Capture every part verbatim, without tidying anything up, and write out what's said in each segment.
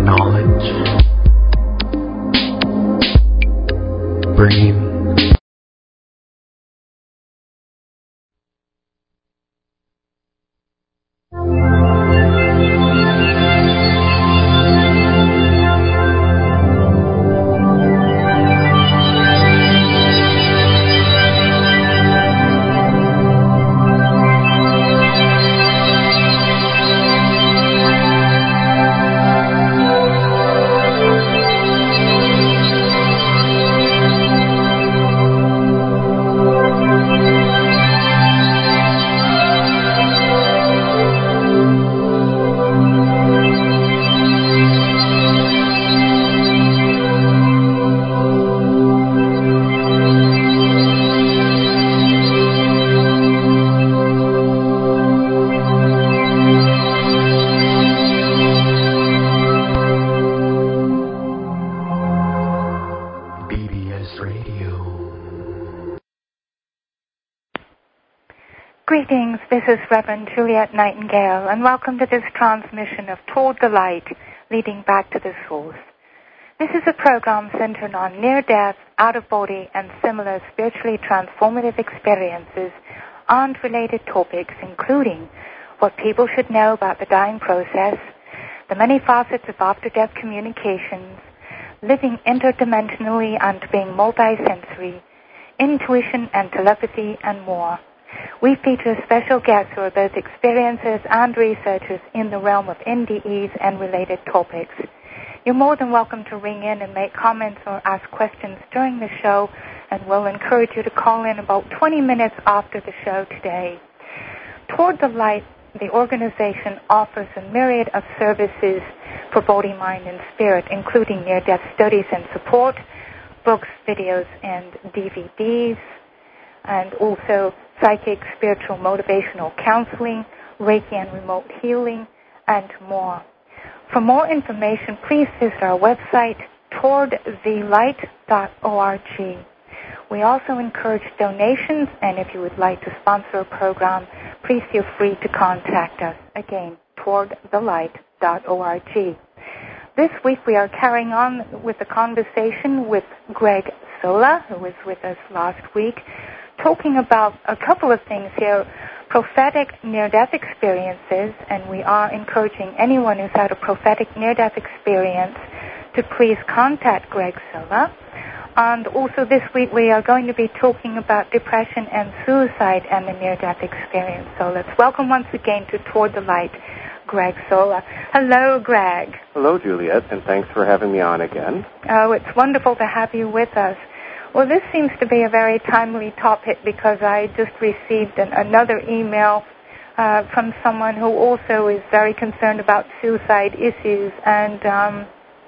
knowledge, brain, Greetings, this is Reverend Juliet Nightingale, and welcome to this transmission of Toward the Light, Leading Back to the Source. This is a program centered on near-death, out-of-body, and similar spiritually transformative experiences and related topics, including what people should know about the dying process, the many facets of after-death communications, living interdimensionally and being multisensory, intuition and telepathy, and more. We feature special guests who are both experiencers and researchers in the realm of N D Es and related topics. You're more than welcome to ring in and make comments or ask questions during the show, and we'll encourage you to call in about twenty minutes after the show today. Toward the Light, the organization offers a myriad of services for body, mind, and spirit, including near-death studies and support, books, videos, and D V Ds, and also psychic, spiritual, motivational counseling, Reiki and remote healing, and more. For more information, please visit our website, toward the light dot org. We also encourage donations, and if you would like to sponsor a program, please feel free to contact us. Again, toward the light dot org. This week we are carrying on with the conversation with Greg Sola, who was with us last week, talking about a couple of things here, prophetic near-death experiences, and we are encouraging anyone who's had a prophetic near-death experience to please contact Greg Sola. And also this week we are going to be talking about depression and suicide and the near-death experience. So let's welcome once again to Toward the Light, Greg Sola. Hello, Greg. Hello, Juliet, and thanks for having me on again. Oh, it's wonderful to have you with us. Well, this seems to be a very timely topic because I just received an, another email uh, from someone who also is very concerned about suicide issues, and um,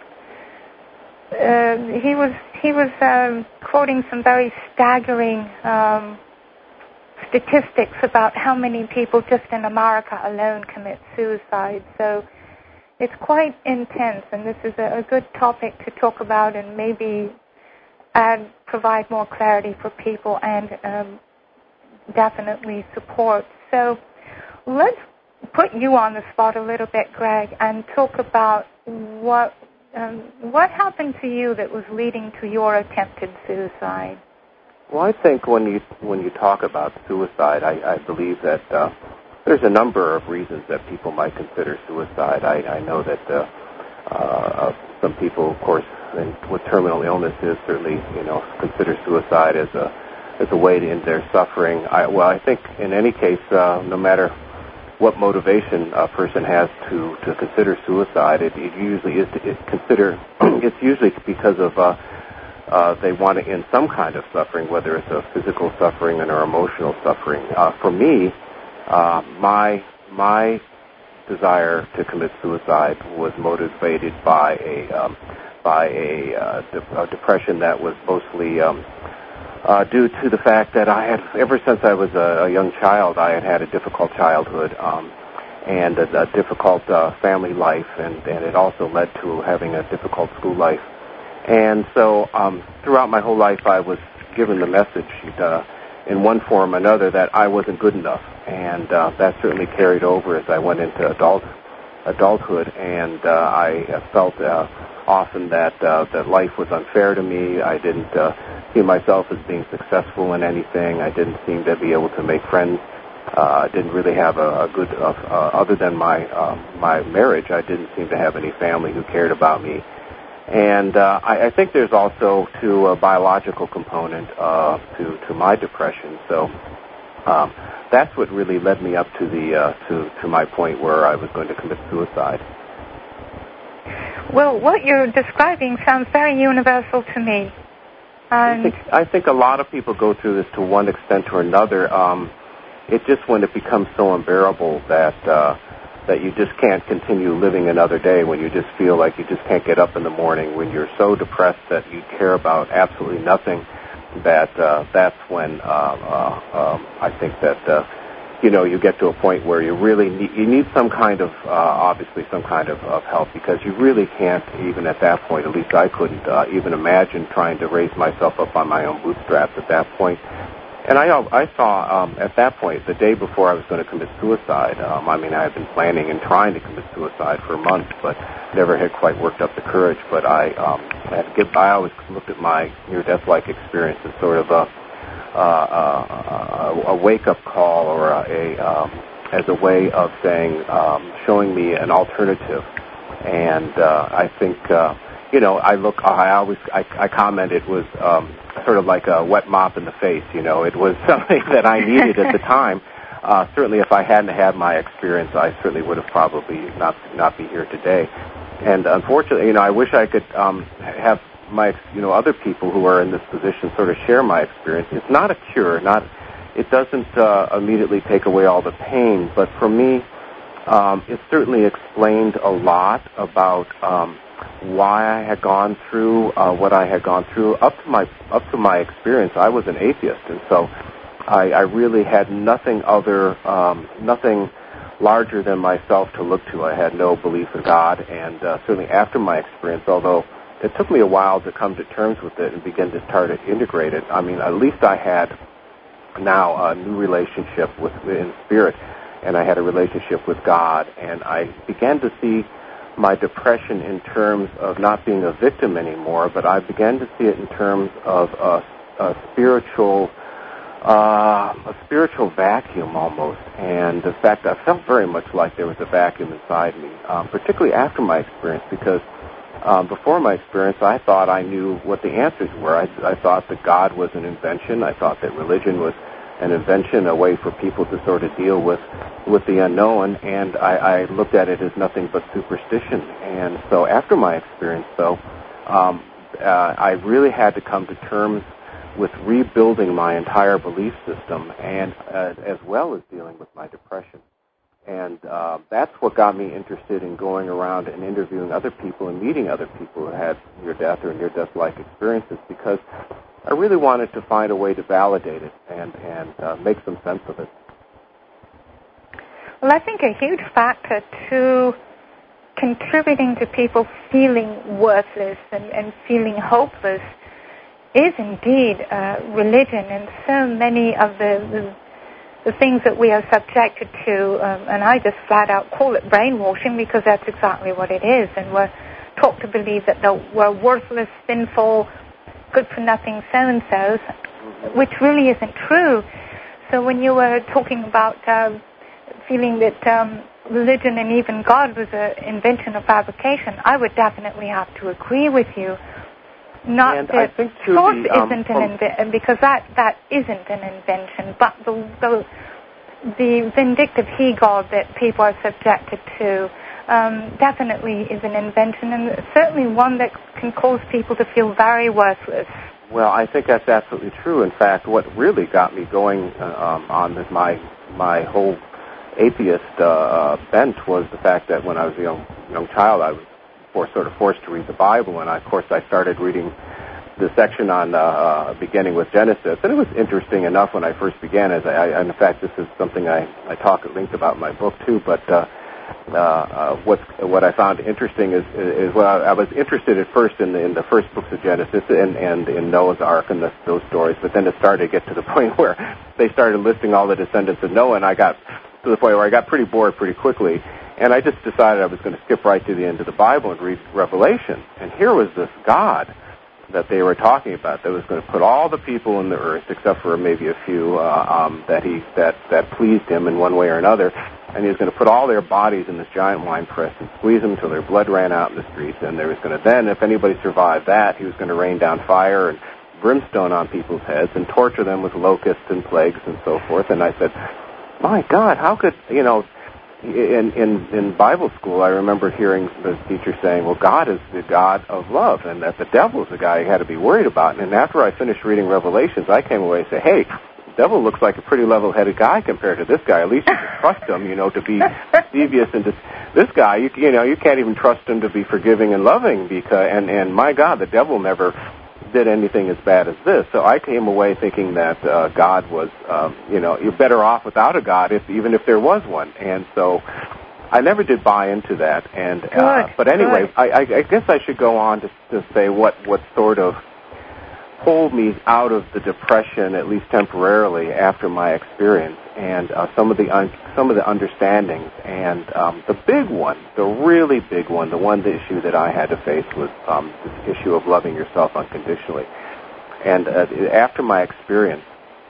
uh, he was he was um, quoting some very staggering um, statistics about how many people just in America alone commit suicide. So it's quite intense, and this is a, a good topic to talk about and maybe and provide more clarity for people and um, definitely support. So let's put you on the spot a little bit, Greg, and talk about what um, what happened to you that was leading to your attempted suicide. Well, I think when you when you talk about suicide, I, I believe that uh, there's a number of reasons that people might consider suicide. I, I know that uh, uh, some people, of course, and with terminal illnesses, certainly, you know, consider suicide as a as a way to end their suffering. I, well, I think in any case, uh, no matter what motivation a person has to, to consider suicide, it, it usually is to it consider. It's usually because of uh, uh, they want to end some kind of suffering, whether it's a physical suffering or emotional suffering. Uh, for me, uh, my my desire to commit suicide was motivated by a um, by a, uh, de- a depression that was mostly um, uh, due to the fact that I had, ever since I was a, a young child, I had had a difficult childhood um, and a, a difficult uh, family life, and, and it also led to having a difficult school life. And so um, throughout my whole life, I was given the message uh, in one form or another that I wasn't good enough, and uh, that certainly carried over as I went into adulthood. adulthood, and uh, I felt uh, often that uh, that life was unfair to me. I didn't uh, see myself as being successful in anything. I didn't seem to be able to make friends. I uh, didn't really have a, a good, uh, uh, other than my uh, my marriage, I didn't seem to have any family who cared about me. And uh, I, I think there's also, too, a biological component uh, to, to my depression. So um, that's what really led me up to the uh, to, to my point where I was going to commit suicide. Well, what you're describing sounds very universal to me. And I think, I think a lot of people go through this to one extent or another. Um, It just when it becomes so unbearable that uh, that you just can't continue living another day, when you just feel like you just can't get up in the morning, when you're so depressed that you care about absolutely nothing, that uh, that's when uh, uh, um, I think that uh, you know you get to a point where you really need, you need some kind of uh, obviously some kind of, of help, because you really can't, even at that point, at least I couldn't uh, even imagine trying to raise myself up on my own bootstraps at that point. And I, I saw um, at that point, the day before I was going to commit suicide, um, I mean, I had been planning and trying to commit suicide for months, but never had quite worked up the courage. But I, um, I, had to get, I always looked at my near-death-like experience as sort of a, uh, a, a wake-up call, or a, a um, as a way of saying, um, showing me an alternative. And uh, I think, uh, you know, I look, I always, I, I comment it was um, sort of like a wet mop in the face. You know, it was something that I needed at the time. Uh, certainly, if I hadn't had my experience, I certainly would have probably not not be here today. And unfortunately, you know, I wish I could um, have my, you know, other people who are in this position sort of share my experience. It's not a cure, not, it doesn't uh, immediately take away all the pain, but for me, um, it certainly explained a lot about Um, why I had gone through uh, what I had gone through. Up to my up to my experience, I was an atheist, and so I, I really had nothing other, um, nothing larger than myself to look to. I had no belief in God, and uh, certainly after my experience, although it took me a while to come to terms with it and begin to start to integrate it. I mean, at least I had now a new relationship with in spirit, and I had a relationship with God, and I began to see my depression in terms of not being a victim anymore, but I began to see it in terms of a, a spiritual, uh, a spiritual vacuum almost. And in fact, I felt very much like there was a vacuum inside me, um, particularly after my experience, because um, before my experience, I thought I knew what the answers were. I, I thought that God was an invention. I thought that religion was an invention, a way for people to sort of deal with with the unknown, and I, I looked at it as nothing but superstition. And so after my experience, though, um, uh, I really had to come to terms with rebuilding my entire belief system, and uh, as well as dealing with my depression. And uh, that's what got me interested in going around and interviewing other people and meeting other people who had near-death or near-death-like experiences, because I really wanted to find a way to validate it and, and uh, make some sense of it. Well, I think a huge factor to contributing to people feeling worthless and, and feeling hopeless is indeed uh, religion, and so many of the, the the things that we are subjected to, um, and I just flat out call it brainwashing, because that's exactly what it is, and we're taught to believe that we're worthless, sinful, good-for-nothing so-and-sos, which really isn't true. So when you were talking about uh, feeling that um, religion and even God was an invention of fabrication, I would definitely have to agree with you. Not and that I think too, source the, um, isn't an invention, because that, that isn't an invention, but the, the the vindictive he-God that people are subjected to um, definitely is an invention, and certainly one that can cause people to feel very worthless. Well, I think that's absolutely true. In fact, what really got me going uh, um, on this, my my whole atheist uh, bent was the fact that when I was a young young child, I was for, sort of forced to read the Bible, and I, of course I started reading the section on uh, uh, beginning with Genesis, and it was interesting enough when I first began. As I, I, in fact, this is something I, I talk at length about in my book too. But uh, uh, uh, what what I found interesting is is well, I, I was interested at first in the in the first books of Genesis and, and in Noah's Ark and the, those stories, but then it started to get to the point where they started listing all the descendants of Noah, and I got to the point where I got pretty bored pretty quickly, and I just decided I was going to skip right to the end of the Bible and read Revelation. And here was this God that they were talking about that was going to put all the people in the earth, except for maybe a few uh, um, that he that that pleased him in one way or another, and he was going to put all their bodies in this giant wine press and squeeze them until their blood ran out in the streets. And there was going to then, if anybody survived that, he was going to rain down fire and brimstone on people's heads and torture them with locusts and plagues and so forth. And I said, my God, how could, you know, in, in, in Bible school, I remember hearing the teacher saying, well, God is the God of love, and that the devil is the guy you had to be worried about. And after I finished reading Revelations, I came away and said, hey, the devil looks like a pretty level-headed guy compared to this guy. At least you can trust him, you know, to be devious. And to, this guy, you, you know, you can't even trust him to be forgiving and loving. because And, and my God, the devil never did anything as bad as this. So I came away thinking that uh, God was, um, you know, you're better off without a God, if, even if there was one. And so I never did buy into that. And uh, good, but anyway, good. I, I, I guess I should go on to, to say what, what sort of pulled me out of the depression, at least temporarily, after my experience, and uh, some of the un- some of the understandings. And um, the big one, the really big one, the one the issue that I had to face was um, this issue of loving yourself unconditionally. And uh, after my experience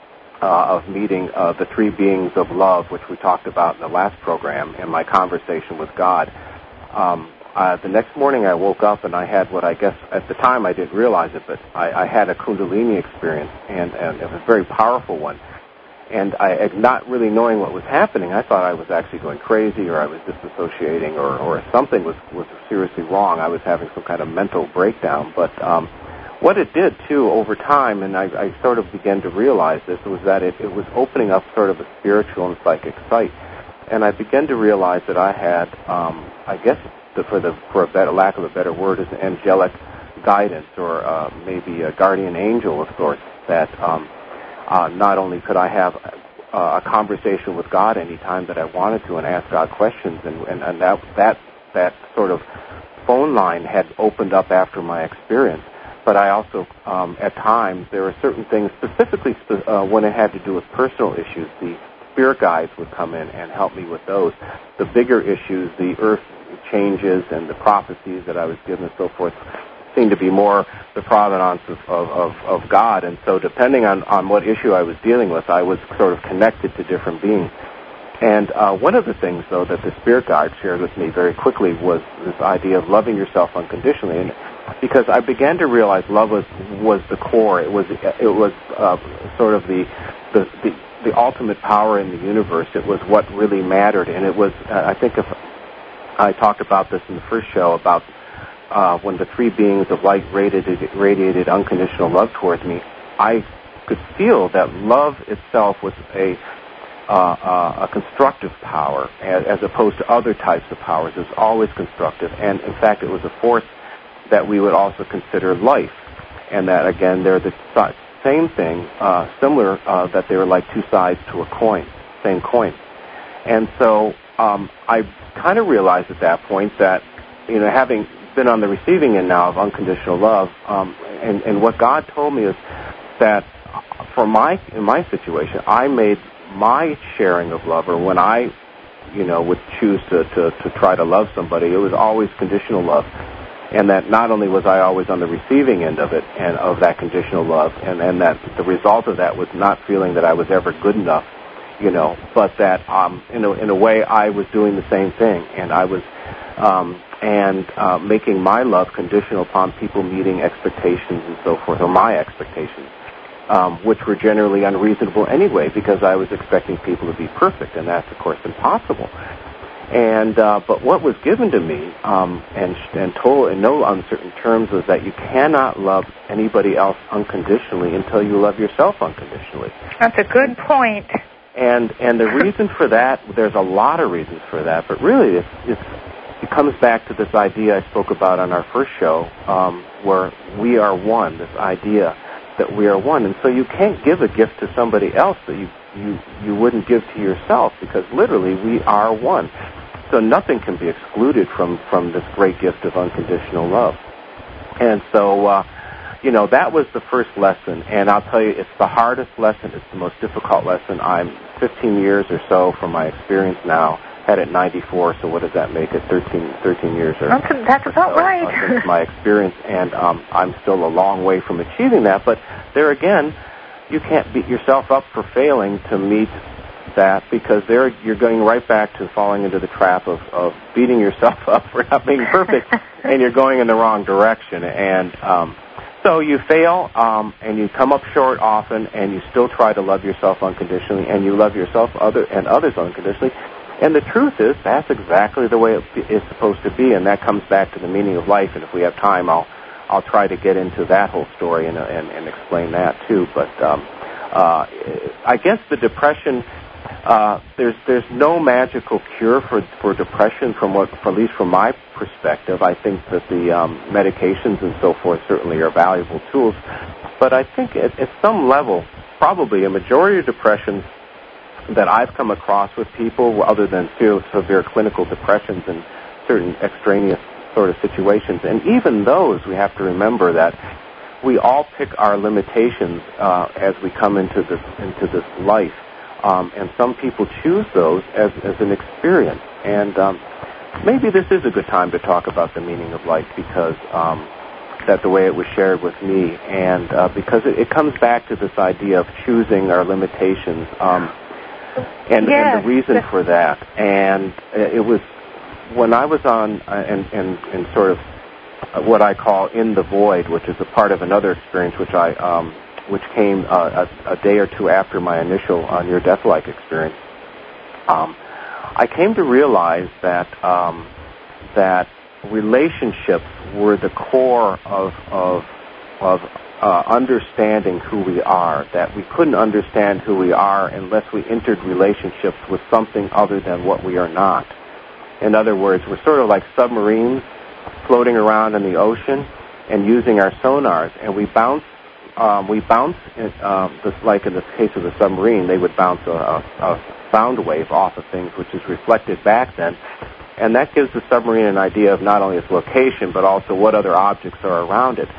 uh, of meeting uh, the three beings of love, which we talked about in the last program, and my conversation with God, um, Uh, the next morning I woke up and I had what I guess at the time I didn't realize it, but I, I had a Kundalini experience, and, and it was a very powerful one. And I, not really knowing what was happening, I thought I was actually going crazy, or I was disassociating, or, or something was, was seriously wrong. I was having some kind of mental breakdown. But um, what it did, too, over time, and I, I sort of began to realize this, was that it, it was opening up sort of a spiritual and psychic sight. And I began to realize that I had, um, I guess, The, for the for a better lack of a better word, is an angelic guidance, or uh, maybe a guardian angel of sorts. That um, uh, not only could I have uh, a conversation with God any time that I wanted to, and ask God questions, and, and, and that that that sort of phone line had opened up after my experience. But I also, um, at times, there were certain things, specifically uh, when it had to do with personal issues, the spirit guides would come in and help me with those. The bigger issues, the earth changes and the prophecies that I was given and so forth, seemed to be more the provenance of, of, of, of God. And so depending on, on what issue I was dealing with, I was sort of connected to different beings. And uh, one of the things, though, that the spirit guide shared with me very quickly was this idea of loving yourself unconditionally. And because I began to realize love was, was the core. It was it was uh, sort of the, the the the ultimate power in the universe. It was what really mattered. And it was, uh, I think, if I talked about this in the first show, about uh, when the three beings of light radiated, radiated unconditional love towards me. I could feel that love itself was a uh, uh, a constructive power, as, as opposed to other types of powers. It was always constructive, and in fact, it was a force that we would also consider life, and that again, they're the same thing, uh, similar, uh, that they were like two sides to a coin, same coin. And so um, I kind of realized at that point that, you know, having been on the receiving end now of unconditional love, um, and, and what God told me is that for my, in my situation, I made my sharing of love, or when I, you know, would choose to, to, to try to love somebody, it was always conditional love. And that not only was I always on the receiving end of it, and of that conditional love, and, and that the result of that was not feeling that I was ever good enough, you know, but that um, in, a, in a way I was doing the same thing, and I was um, and uh, making my love conditional upon people meeting expectations and so forth, or my expectations, um, which were generally unreasonable anyway, because I was expecting people to be perfect, and that's, of course, impossible. And uh, but what was given to me, um, and and told in no uncertain terms, was that you cannot love anybody else unconditionally until you love yourself unconditionally. That's a good point. And and the reason for that, there's a lot of reasons for that, but really it's, it's, it comes back to this idea I spoke about on our first show, um, where we are one, this idea that we are one. And so you can't give a gift to somebody else that you, you, you wouldn't give to yourself, because literally we are one. So nothing can be excluded from, from this great gift of unconditional love. And so uh, you know, that was the first lesson, and I'll tell you, it's the hardest lesson. It's the most difficult lesson. I'm fifteen years or so from my experience now. Had it ninety-four, so what does that make it? thirteen, thirteen years or That's, that's about so, right. uh, since my experience, and um, I'm still a long way from achieving that. But there again, you can't beat yourself up for failing to meet that, because there you're going right back to falling into the trap of, of beating yourself up for not being perfect, and you're going in the wrong direction. And um, so you fail, um, and you come up short often, and you still try to love yourself unconditionally, and you love yourself other and others unconditionally. And the truth is, that's exactly the way it is supposed to be, and that comes back to the meaning of life. And if we have time, I'll I'll try to get into that whole story and and, and explain that too. But um, uh, I guess the depression, uh, there's there's no magical cure for for depression, from what, at least from my perspective. I think that the um, medications and so forth certainly are valuable tools, but I think at, at some level, probably a majority of depressions that I've come across with people, other than severe clinical depressions and certain extraneous sort of situations, and even those, we have to remember that we all pick our limitations uh, as we come into this into this life, um, and some people choose those as, as an experience. And um, maybe this is a good time to talk about the meaning of life, because um, that the way it was shared with me, and uh, because it, it comes back to this idea of choosing our limitations. Um, And, yes. and the reason for that, and it was when I was on uh, and, and, and sort of what I call in the void, which is a part of another experience, which I um, which came uh, a, a day or two after my initial uh, near-death-like experience. Um, I came to realize that um, that relationships were the core of of of Uh, understanding who we are, that we couldn't understand who we are unless we entered relationships with something other than what we are not. In other words, we're sort of like submarines floating around in the ocean and using our sonars, and we bounce, um, we bounce, in, um, this, like in the case of the submarine, they would bounce a, a, a sound wave off of things, which is reflected back then, and that gives the submarine an idea of not only its location, but also what other objects are around it.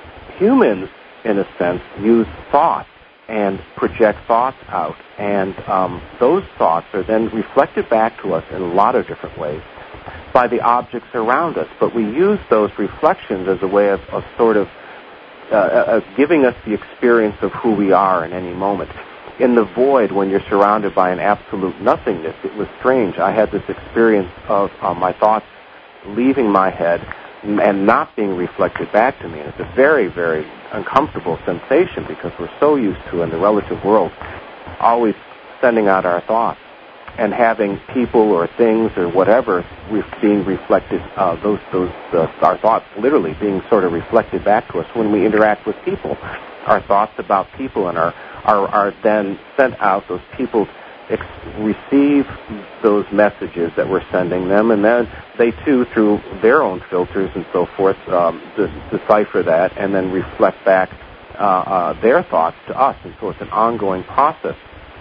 Humans, in a sense, use thoughts and project thoughts out, and um, those thoughts are then reflected back to us in a lot of different ways by the objects around us. But we use those reflections as a way of, of sort of uh, of giving us the experience of who we are in any moment. In the void, when you're surrounded by an absolute nothingness, it was strange. I had this experience of uh, my thoughts leaving my head and not being reflected back to me. And it's a very, very uncomfortable sensation, because we're so used to, in the relative world, always sending out our thoughts and having people or things or whatever being reflected, uh, those, those, uh, our thoughts literally being sort of reflected back to us when we interact with people. Our thoughts about people and our, are, are then sent out. Those people ex- receive those messages that we're sending them, and then they too, through their own filters and so forth, um, de- decipher that and then reflect back uh, uh, their thoughts to us. And so it's an ongoing process.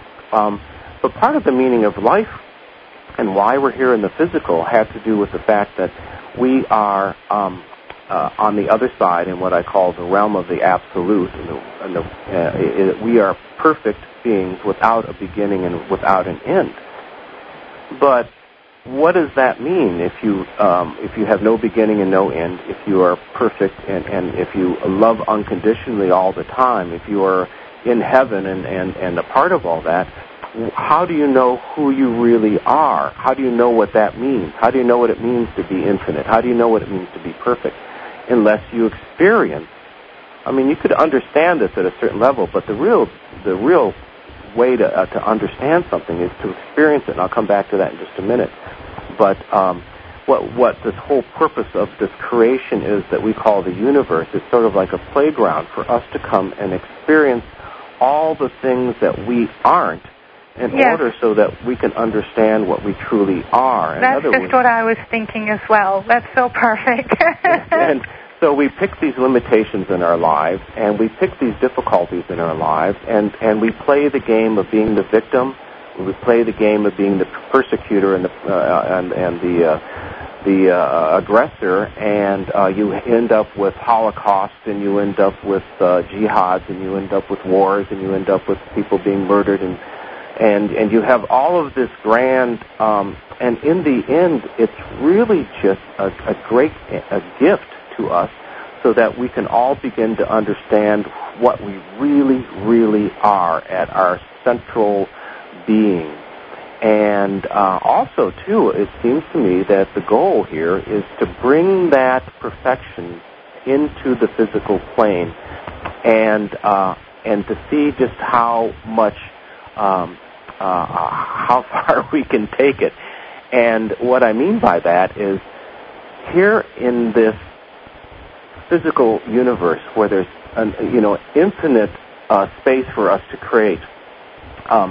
Um, but part of the meaning of life and why we're here in the physical had to do with the fact that we are um, uh, on the other side, in what I call the realm of the absolute. And the, and the, uh, it, we are perfect beings without a beginning and without an end. But what does that mean if you um, if you have no beginning and no end, if you are perfect and, and if you love unconditionally all the time, if you are in heaven and, and, and a part of all that, how do you know who you really are? How do you know what that means? How do you know what it means to be infinite? How do you know what it means to be perfect? Unless you experience. I mean, you could understand this at a certain level, but the real the real way to uh, to understand something is to experience it, and I'll come back to that in just a minute. But um, what what this whole purpose of this creation is that we call the universe is sort of like a playground for us to come and experience all the things that we aren't, in yes. order so that we can understand what we truly are. In That's other just words, what I was thinking as well. That's so perfect. and so we pick these limitations in our lives, and we pick these difficulties in our lives, and, and we play the game of being the victim. We play the game of being the persecutor and the uh, and, and the uh, the uh, aggressor, and uh, you end up with Holocaust, and you end up with uh, jihads, and you end up with wars, and you end up with people being murdered, and and and you have all of this grand, um, and in the end, it's really just a, a great a gift to us, so that we can all begin to understand what we really, really are at our central being. And uh, also, too, it seems to me that the goal here is to bring that perfection into the physical plane, and uh, and to see just how much, um, uh, how far we can take it. And what I mean by that is, here in this physical universe, where there's an, you know infinite uh, space for us to create. Um,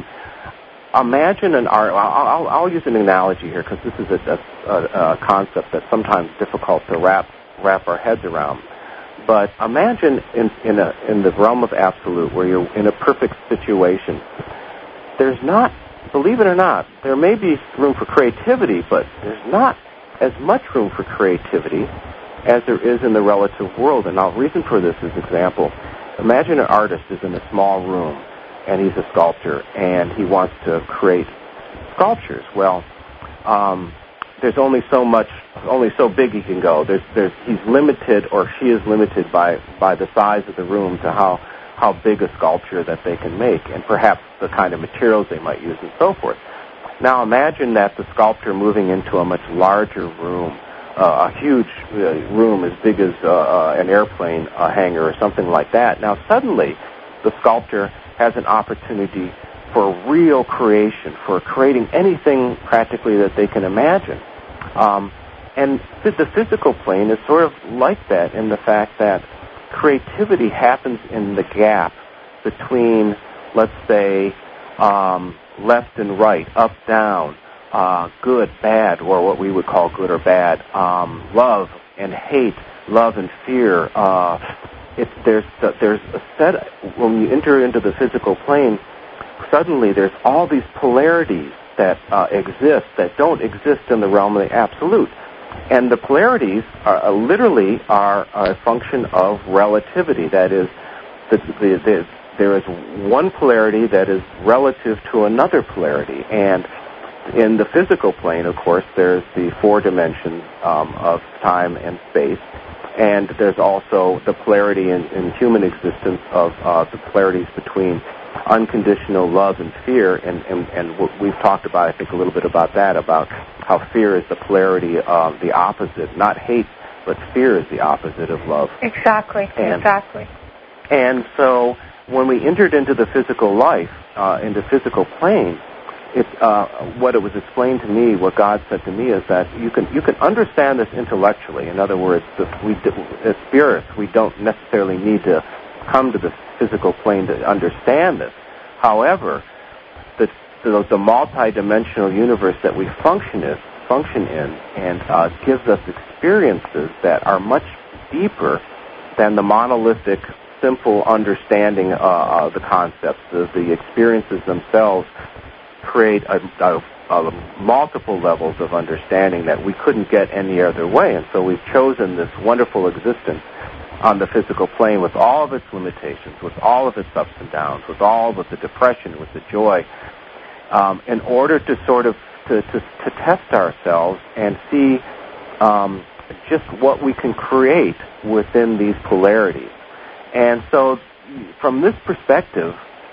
Imagine an art. I'll, I'll, I'll use an analogy here, because this is a, a, a concept that's sometimes difficult to wrap wrap our heads around. But imagine in in, a, in the realm of absolute, where you're in a perfect situation. There's not, believe it or not, there may be room for creativity, but there's not as much room for creativity as there is in the relative world. And the reason for this is example. Imagine an artist is in a small room, and he's a sculptor, and he wants to create sculptures. Well, um, there's only so much, only so big he can go. There's, there's, he's limited, or she is limited by, by the size of the room to how, how big a sculpture that they can make, and perhaps the kind of materials they might use and so forth. Now imagine that the sculptor moving into a much larger room, uh, a huge uh, room as big as uh, uh, an airplane uh, hangar or something like that. Now suddenly, the sculptor has an opportunity for real creation, for creating anything practically that they can imagine. Um, and the physical plane is sort of like that, in the fact that creativity happens in the gap between, let's say, um, left and right, up, down, uh, good, bad, or what we would call good or bad, um, love and hate, love and fear. Uh, It, there's there's a set, when you enter into the physical plane, suddenly there's all these polarities that uh, exist that don't exist in the realm of the absolute, and the polarities are, uh, literally are a function of relativity. That is, the, the, the, there is one polarity that is relative to another polarity, and in the physical plane, of course, there's the four dimensions um, of time and space. And there's also the polarity in, in human existence of uh, the polarities between unconditional love and fear. And, and, and we've talked about, I think, a little bit about that, about how fear is the polarity of the opposite, not hate, but fear is the opposite of love. Exactly, and, exactly. And so when we entered into the physical life, uh, in the physical plane, It's uh, what it was explained to me. What God said to me is that you can you can understand this intellectually. In other words, the, we as spirits, we don't necessarily need to come to the physical plane to understand this. However, the the, the multi-dimensional universe that we function in, function in, and uh, gives us experiences that are much deeper than the monolithic, simple understanding uh, of the concepts. The, the experiences themselves create a, a, a multiple levels of understanding that we couldn't get any other way. And so we've chosen this wonderful existence on the physical plane with all of its limitations, with all of its ups and downs, with all of the depression, with the joy, um, in order to sort of to, to, to test ourselves and see um, just what we can create within these polarities. And so from this perspective,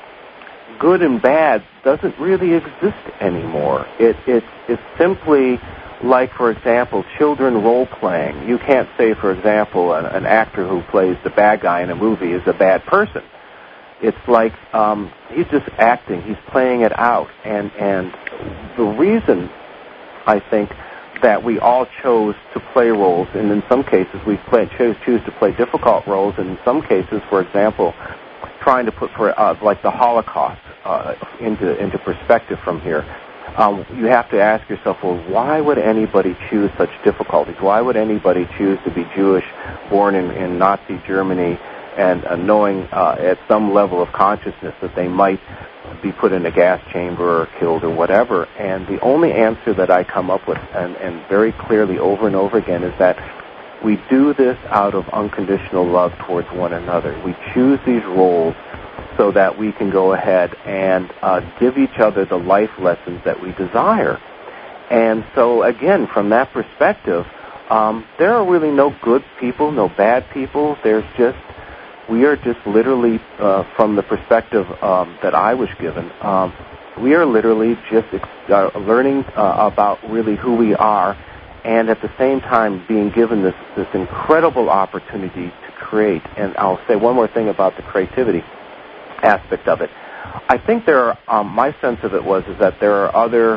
good and bad doesn't really exist anymore. It, it, it's simply like, for example, children role-playing. You can't say, for example, an, an actor who plays the bad guy in a movie is a bad person. It's like um, he's just acting. He's playing it out. And, and the reason, I think, that we all chose to play roles, and in some cases we play, chose, choose to play difficult roles, and in some cases, for example, trying to put for uh, like the Holocaust uh, into into perspective from here. Um, you have to ask yourself, well, why would anybody choose such difficulties? Why would anybody choose to be Jewish, born in, in Nazi Germany, and uh, knowing uh, at some level of consciousness that they might be put in a gas chamber or killed or whatever. And the only answer that I come up with, and, and very clearly over and over again, is that we do this out of unconditional love towards one another. We choose these roles so that we can go ahead and uh, give each other the life lessons that we desire. And so, again, from that perspective, um, there are really no good people, no bad people. There's just, we are just literally, uh, from the perspective um, that I was given, um, we are literally just uh, learning uh, about really who we are, and at the same time being given this, this incredible opportunity to create. And I'll say one more thing about the creativity aspect of it. I think there are, um, my sense of it was is that there are other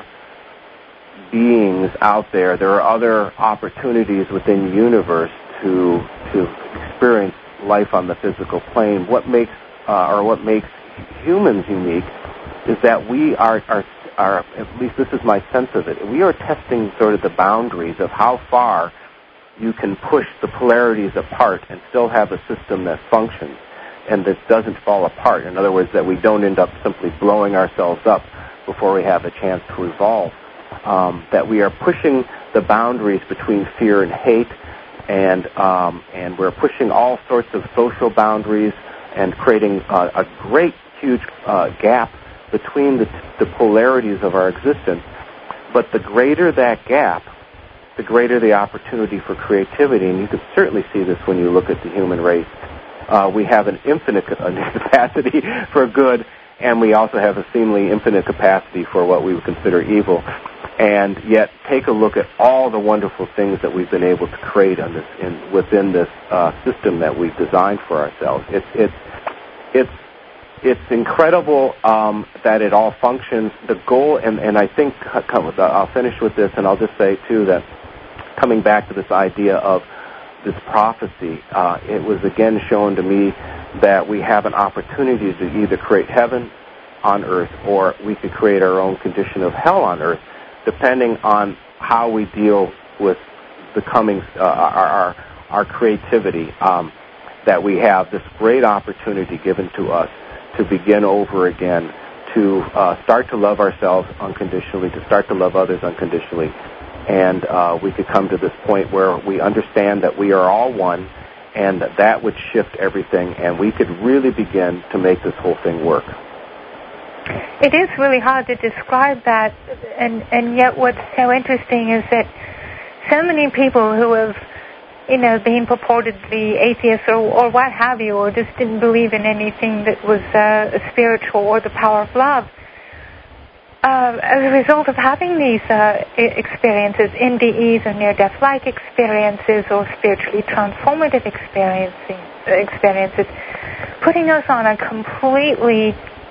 beings out there, there are other opportunities within the universe to to experience life on the physical plane. What makes, uh, or what makes humans unique is that we are, are, are, at least this is my sense of it, we are testing sort of the boundaries of how far you can push the polarities apart and still have a system that functions and that doesn't fall apart. In other words, that we don't end up simply blowing ourselves up before we have a chance to evolve. Um, that we are pushing the boundaries between fear and hate, and um, and we're pushing all sorts of social boundaries and creating uh, a great, huge uh, gap between the, the polarities of our existence. But the greater that gap, the greater the opportunity for creativity, and you can certainly see this when you look at the human race. Uh, we have an infinite capacity for good, and we also have a seemingly infinite capacity for what we would consider evil. And yet, take a look at all the wonderful things that we've been able to create on this, in, within this uh, system that we've designed for ourselves. It's it's it's it's incredible um, that it all functions. The goal, and, and I think I'll finish with this, and I'll just say too that coming back to this idea of this prophecy, uh, it was again shown to me that we have an opportunity to either create heaven on earth, or we could create our own condition of hell on earth, depending on how we deal with the coming, uh, our, our, our creativity, um, that we have this great opportunity given to us to begin over again, to uh, start to love ourselves unconditionally, to start to love others unconditionally. And uh, we could come to this point where we understand that we are all one, and that, that would shift everything, and we could really begin to make this whole thing work. It is really hard to describe that, and, and yet what's so interesting is that so many people who have, you know, been purportedly atheists or, or what have you, or just didn't believe in anything that was uh, spiritual or the power of love, uh, as a result of having these uh, experiences, N D Es or near-death-like experiences or spiritually transformative experiences, experiences, putting us on a completely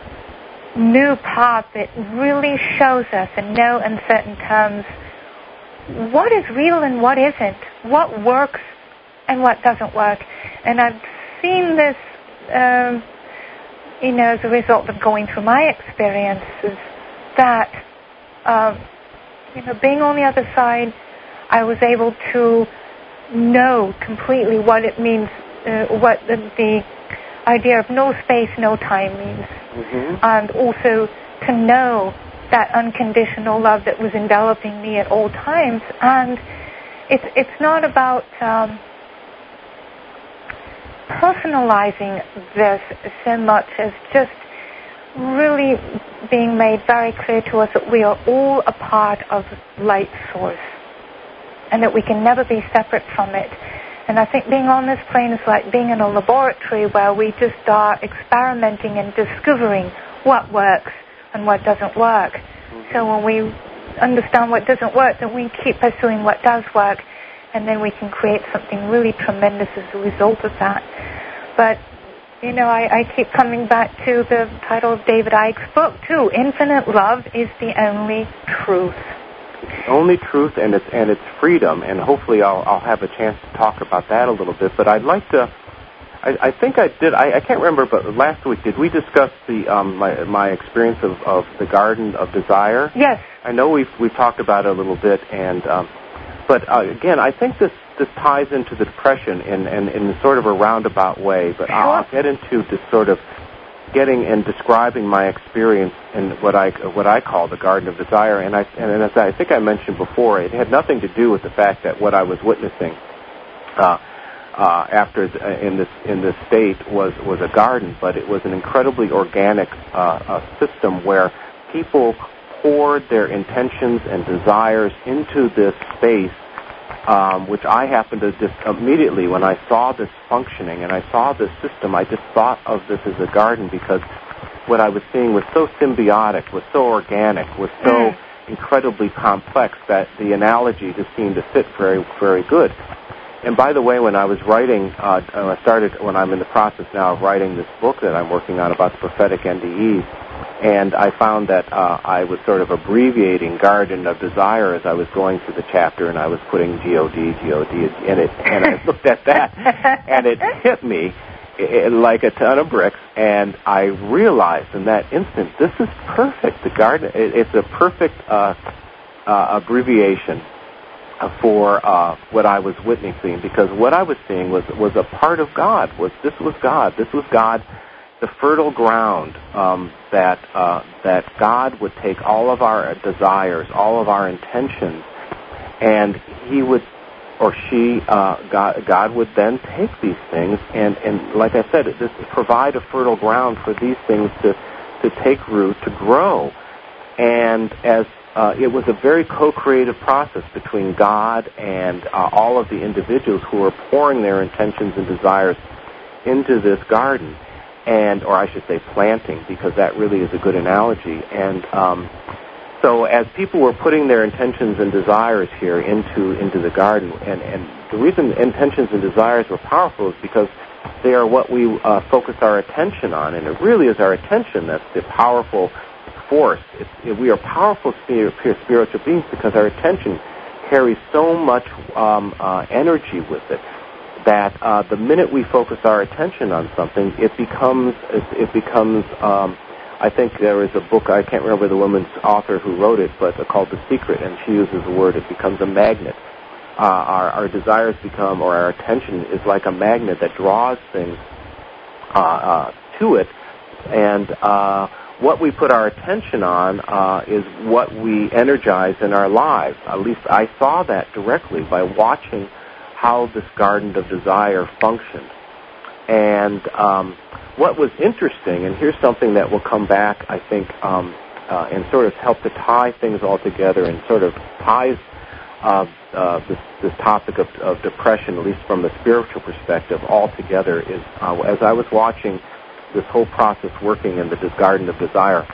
new path that really shows us in no uncertain terms what is real and what isn't, what works and what doesn't work. And I've seen this, um, you know, as a result of going through my experiences, that, um, you know, being on the other side, I was able to know completely what it means, uh, what the, the idea of no space, no time means. Mm-hmm. And also to know that unconditional love that was enveloping me at all times. And it's it's not about um, personalizing this so much as just really being made very clear to us that we are all a part of light source and that we can never be separate from it. And I think being on this plane is like being in a laboratory where we just are experimenting and discovering what works and what doesn't work. Mm-hmm. So when we understand what doesn't work, then we keep pursuing what does work, and then we can create something really tremendous as a result of that. But, you know, I, I keep coming back to the title of David Icke's book, too. Infinite love is the only truth. Only truth, and it's and it's freedom, and hopefully I'll I'll have a chance to talk about that a little bit. But I'd like to, I, I think I did. I, I can't remember, but last week did we discuss the um my my experience of, of the Garden of Desire? Yes. I know we've we've talked about it a little bit, and um, but uh, again, I think this this ties into the depression in in, in sort of a roundabout way. But sure. I'll get into this sort of getting and describing my experience in what I what I call the Garden of Desire, and I and as I think I mentioned before, it had nothing to do with the fact that what I was witnessing uh, uh, after the, in this in this state was was a garden, but it was an incredibly organic uh, uh, system where people poured their intentions and desires into this space. Um, which I happened to just immediately, when I saw this functioning and I saw this system, I just thought of this as a garden, because what I was seeing was so symbiotic, was so organic, was so mm. incredibly complex that the analogy just seemed to fit very, very good. And by the way, when I was writing, uh, I started, when I'm in the process now of writing this book that I'm working on about the prophetic N D Es, and I found that uh, I was sort of abbreviating Garden of Desire as I was going through the chapter, and I was putting G O D, G O D, and it, and I looked at that, and it hit me it, like a ton of bricks, and I realized in that instant, this is perfect. The garden, it, it's a perfect uh, uh, abbreviation for uh, what I was witnessing, because what I was seeing was was a part of God. Was this was God? This was God. The fertile ground um, that uh, that God would take all of our desires, all of our intentions, and He would, or she, uh, God, God would then take these things and, and, like I said, this provide a fertile ground for these things to to take root, to grow, and as uh, it was a very co-creative process between God and uh, all of the individuals who were pouring their intentions and desires into this garden. And, or I should say planting, because that really is a good analogy. And um, so as people were putting their intentions and desires here into into the garden, and, and the reason intentions and desires were powerful is because they are what we uh, focus our attention on, and it really is our attention that's the powerful force. It's, it, we are powerful spirit, spiritual beings because our attention carries so much um, uh, energy with it, that uh, the minute we focus our attention on something, it becomes, it, it becomes, um, I think there is a book, I can't remember the woman's author who wrote it, but called The Secret, and she uses the word, it becomes a magnet. Uh, our, our desires become, or our attention is like a magnet that draws things uh, uh, to it, and uh, what we put our attention on uh, is what we energize in our lives. At least I saw that directly by watching how this Garden of Desire functioned. And um, what was interesting, and here's something that will come back, I think, um, uh, and sort of help to tie things all together and sort of ties uh, uh, this, this topic of, of depression, at least from the spiritual perspective, all together, is uh, as I was watching this whole process working in the Garden of Desire,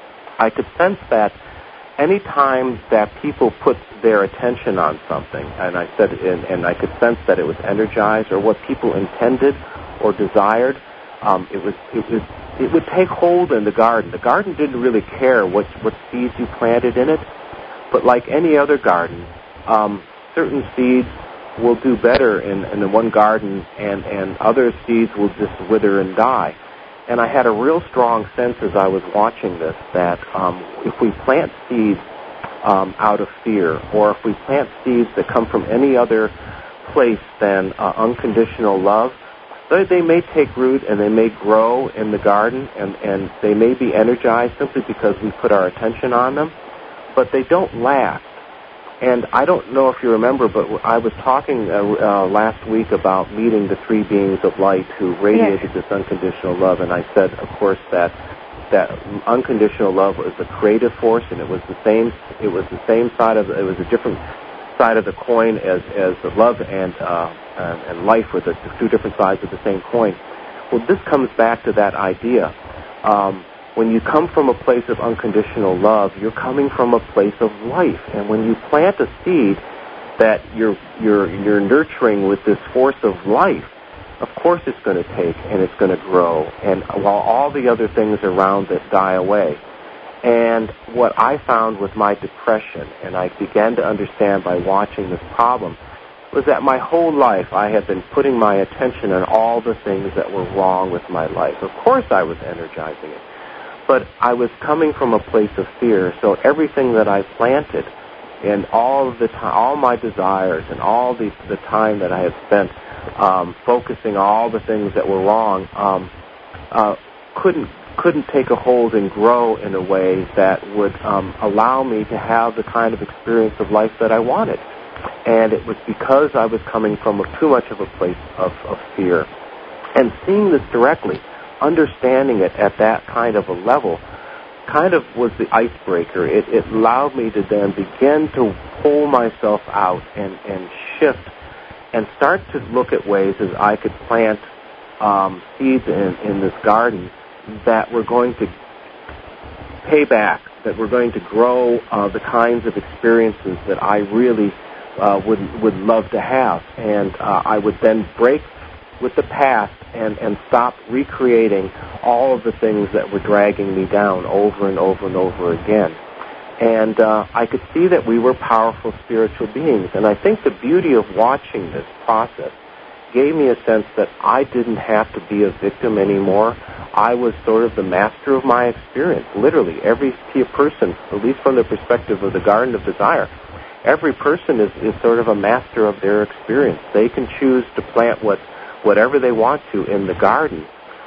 I could sense that any time that people put their attention on something, and I said, and, and I could sense that it was energized, or what people intended or desired, um, it was, it was, it would take hold in the garden. The garden didn't really care what what seeds you planted in it, but like any other garden, um, certain seeds will do better in, in the one garden, and, and other seeds will just wither and die. And I had a real strong sense as I was watching this that um, if we plant seeds um, out of fear, or if we plant seeds that come from any other place than uh, unconditional love, they, they may take root and they may grow in the garden, and, and they may be energized simply because we put our attention on them, but they don't last. And I don't know if you remember, but I was talking uh, uh, last week about meeting the three beings of light who radiated yes. this unconditional love, and I said, of course, that that unconditional love was a creative force, and it was the same. It was the same side of it was a different side of the coin as as the love and uh, and, and life were the two different sides of the same coin. Well, this comes back to that idea. Um, When you come from a place of unconditional love, you're coming from a place of life. And when you plant a seed that you're you're you're nurturing with this force of life, of course it's going to take and it's going to grow. And while all the other things around it die away. And what I found with my depression, and I began to understand by watching this problem, was that my whole life I had been putting my attention on all the things that were wrong with my life. Of course I was energizing it. But I was coming from a place of fear, so everything that I planted, and all of the time, all my desires, and all the the time that I had spent um, focusing on all the things that were wrong, um, uh, couldn't couldn't take a hold and grow in a way that would um, allow me to have the kind of experience of life that I wanted. And it was because I was coming from a, too much of a place of, of fear. And seeing this directly, understanding it at that kind of a level, kind of was the icebreaker. It, it allowed me to then begin to pull myself out and, and shift and start to look at ways as I could plant um, seeds in, in this garden that were going to pay back, that were going to grow uh, the kinds of experiences that I really uh, would would love to have. And uh, I would then break with the past and, and stop recreating all of the things that were dragging me down over and over and over again. And uh, I could see that we were powerful spiritual beings. And I think the beauty of watching this process gave me a sense that I didn't have to be a victim anymore. I was sort of the master of my experience. Literally, every person, at least from the perspective of the Garden of Desire, every person is, is sort of a master of their experience. They can choose to plant what whatever they want to in the garden.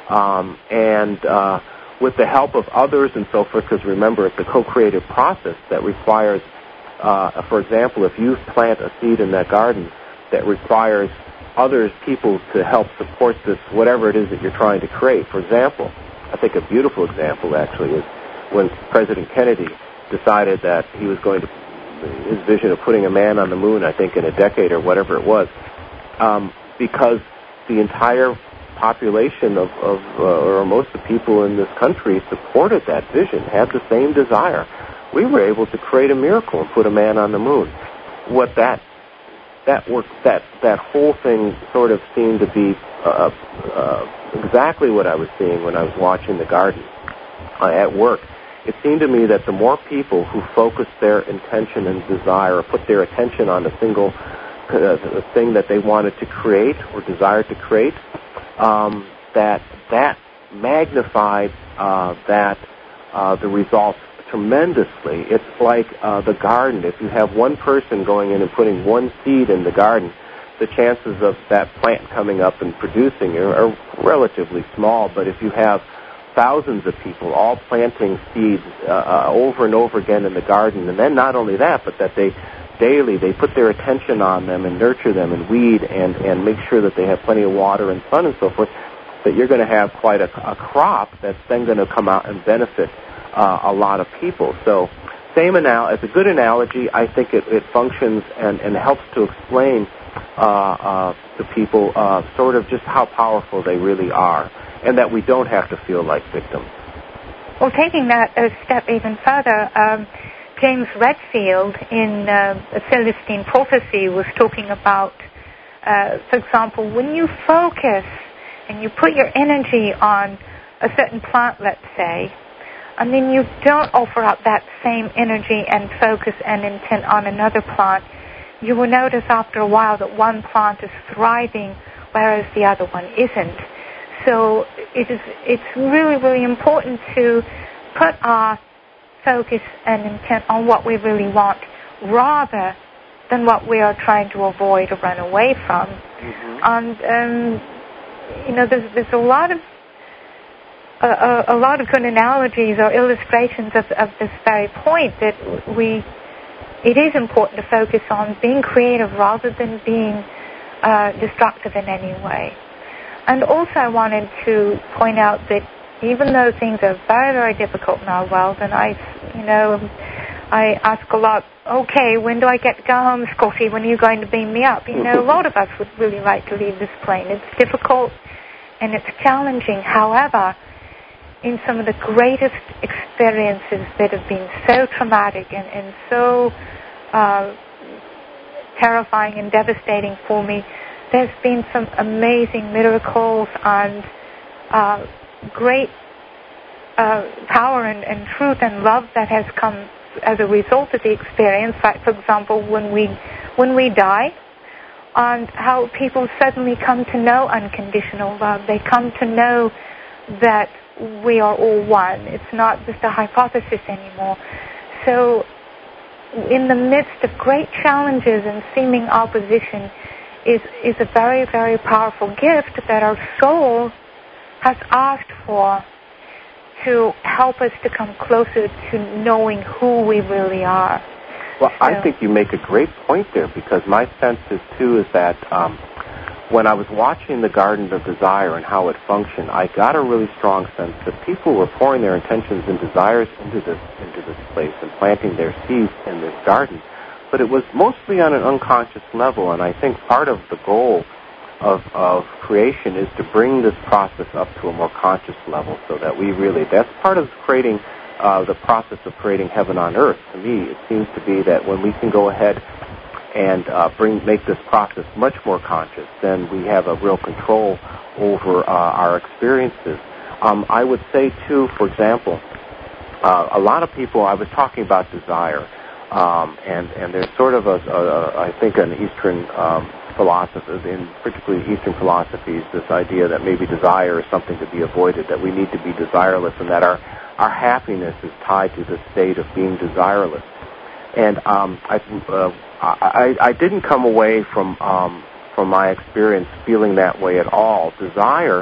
Um, and uh, with the help of others and so forth, because remember, it's a co-creative process that requires, uh, for example, if you plant a seed in that garden that requires other people to help support this, whatever it is that you're trying to create. For example, I think a beautiful example actually is when President Kennedy decided that he was going to, his vision of putting a man on the moon, I think in a decade or whatever it was, um, because the entire population of, of uh, or most of the people in this country supported that vision, had the same desire. We were able to create a miracle and put a man on the moon. What that that work that that whole thing sort of seemed to be uh, uh, exactly what I was seeing when I was watching the garden uh, at work. It seemed to me that the more people who focused their intention and desire, or put their attention on a single uh, thing that they wanted to create or desired to create, um, that that magnified uh, that uh, the results tremendously. It's like uh, the garden. If you have one person going in and putting one seed in the garden, the chances of that plant coming up and producing are, are relatively small. But if you have thousands of people all planting seeds uh, uh, over and over again in the garden, and then not only that, but that they daily they put their attention on them and nurture them and weed and, and make sure that they have plenty of water and sun and so forth, that you're going to have quite a, a crop that's then going to come out and benefit uh, a lot of people. So same anal- as a good analogy, I think it, it functions and, and helps to explain uh, uh, to people uh, sort of just how powerful they really are, and that we don't have to feel like victims. Well, taking that a step even further, um, James Redfield in uh, A Celestine Prophecy was talking about, uh, for example, when you focus and you put your energy on a certain plant, let's say, and then you don't offer up that same energy and focus and intent on another plant, you will notice after a while that one plant is thriving whereas the other one isn't. So it is, it's really, really important to put our focus and intent on what we really want rather than what we are trying to avoid or run away from. Mm-hmm. And, um, you know, there's, there's a lot of uh, a, a lot of good analogies or illustrations of, of this very point, that we, it is important to focus on being creative rather than being uh, destructive in any way. And also I wanted to point out that even though things are very, very difficult in our world, and I, you know, I ask a lot, okay, when do I get to go home, Scotty? When are you going to beam me up? You know, a lot of us would really like to leave this plane. It's difficult and it's challenging. However, in some of the greatest experiences that have been so traumatic and, and so uh, terrifying and devastating for me, there's been some amazing miracles and uh, great uh, power and, and truth and love that has come as a result of the experience. Like, for example, when we when we die, and how people suddenly come to know unconditional love. They come to know that we are all one. It's not just a hypothesis anymore. So in the midst of great challenges and seeming opposition is, is a very, very powerful gift that our soul has asked for. to help us to come closer to knowing who we really are. Well, so. I think you make a great point there, because my sense is, too, is that um, when I was watching the Garden of Desire and how it functioned, I got a really strong sense that people were pouring their intentions and desires into this into this place and planting their seeds in this garden. But it was mostly on an unconscious level, and I think part of the goal of, of creation is to bring this process up to a more conscious level, so that we really, that's part of creating uh, the process of creating heaven on earth. To me, it seems to be that when we can go ahead and uh, bring make this process much more conscious, then we have a real control over uh, our experiences. Um, I would say, too, for example, uh, a lot of people, I was talking about desire, um, and, and there's sort of, a, a, a, I think, an Eastern um, philosophy, in particularly Eastern philosophies, this idea that maybe desire is something to be avoided, that we need to be desireless, and that our, our happiness is tied to the state of being desireless. And um, I, uh, I, I didn't come away from um, from my experience feeling that way at all. Desire,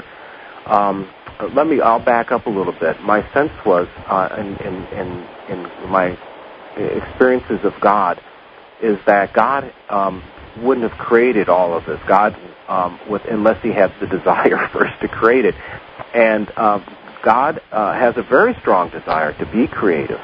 um, let me, I'll back up a little bit. My sense was, uh, in, in, in, in my experiences of God, is that God um, wouldn't have created all of this. God, um, with, unless he had the desire first to create it. And uh, God uh, has a very strong desire to be creative.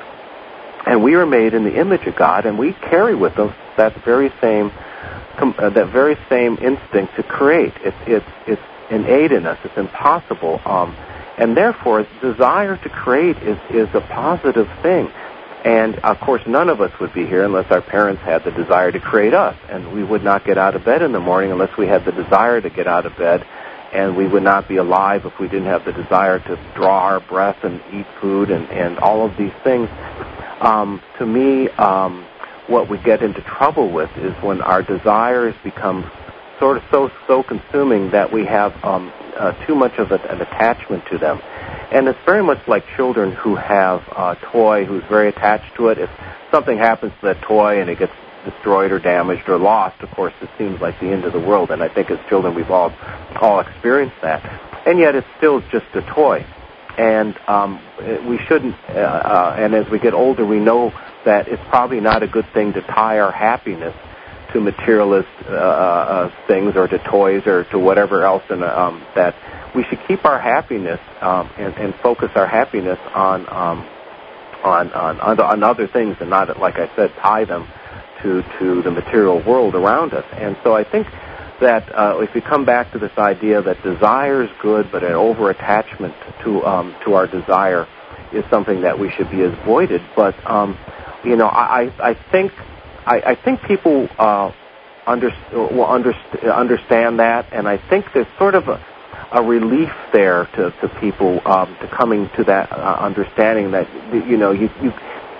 And we are made in the image of God, and we carry with us that very same com- uh, that very same instinct to create. It's it's it's innate in us. It's impossible, um, and therefore, desire to create is is a positive thing. And of course, none of us would be here unless our parents had the desire to create us, and we would not get out of bed in the morning unless we had the desire to get out of bed. And we would not be alive if we didn't have the desire to draw our breath and eat food and, and all of these things. Um, to me, um, what we get into trouble with is when our desires become sort of so so consuming that we have um, uh, too much of a, an attachment to them. And it's very much like children who have a toy who's very attached to it. If something happens to that toy and it gets destroyed or damaged or lost, of course, it seems like the end of the world. And I think as children we've all all experienced that. And yet it's still just a toy. And um, we shouldn't, uh, uh, and as we get older, we know that it's probably not a good thing to tie our happiness to materialist uh, uh, things or to toys or to whatever else, in, um, that we should keep our happiness um, and, and focus our happiness on, um, on, on, on other things and not, like I said, tie them to, to the material world around us. And so I think that uh, if we come back to this idea that desire is good, but an over-attachment to um, to our desire is something that we should be avoided. But um, you know, I, I think I, I think people uh, under, will underst- understand that, and I think there's sort of a, a relief there to, to people um, to coming to that uh, understanding that you know you. you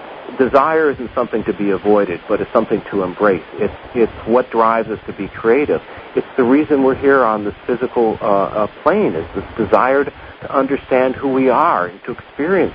desire isn't something to be avoided, but it's something to embrace. It's it's what drives us to be creative. It's the reason we're here on this physical uh, uh, plane, is this desire to understand who we are and to experience.